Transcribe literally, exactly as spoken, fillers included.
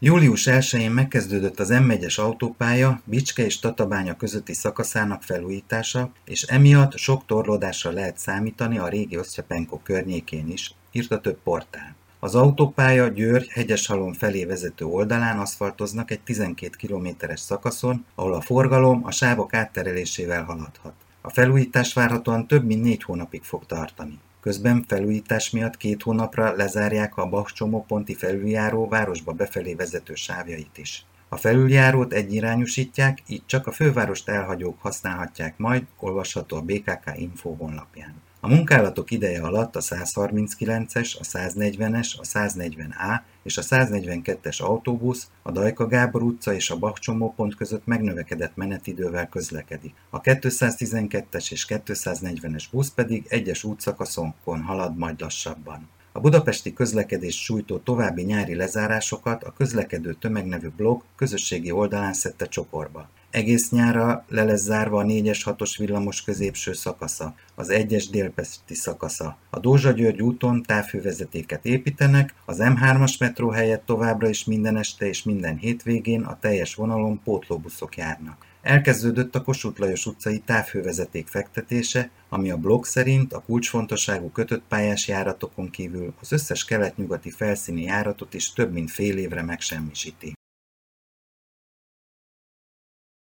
Július elsején megkezdődött az M egyes autópálya Bicske és Tatabánya közötti szakaszának felújítása, és emiatt sok torlódásra lehet számítani a régi Osztyapenko környékén is, írta több portál. Az autópálya Győr-Hegyeshalom felé vezető oldalán aszfaltoznak egy tizenkét kilométeres szakaszon, ahol a forgalom a sávok átterelésével haladhat. A felújítás várhatóan több mint négy hónapig fog tartani. Közben felújítás miatt két hónapra lezárják a Bach-csomóponti felüljáró városba befelé vezető sávjait is. A felüljárót egyirányúsítják, így csak a fővárost elhagyók használhatják majd, olvasható a bé ká ká Info honlapján. A munkálatok ideje alatt a százharminckilences, a száznegyvenes, a száznegyven á és a száznegyvenkettes autóbusz a Dajka Gábor utca és a Bach-csomópont között megnövekedett menetidővel közlekedik. A kétszáztizenkettes és kétszáznegyvenes busz pedig egyes útszakaszokon halad majd lassabban. A budapesti közlekedést sújtó további nyári lezárásokat a Közlekedő Tömeg nevű blog közösségi oldalán szedte csokorba. Egész nyárra le lesz zárva a négyes hatos villamos középső szakasza, az egyes délpesti szakasza. A Dózsa-György úton távhővezetéket építenek, az M hármas metró helyett továbbra is minden este és minden hétvégén a teljes vonalon pótlóbuszok járnak. Elkezdődött a Kossuth Lajos utcai távhővezeték fektetése, ami a blog szerint a kulcsfontosságú kötött pályás járatokon kívül az összes kelet-nyugati felszíni járatot is több mint fél évre megsemmisíti.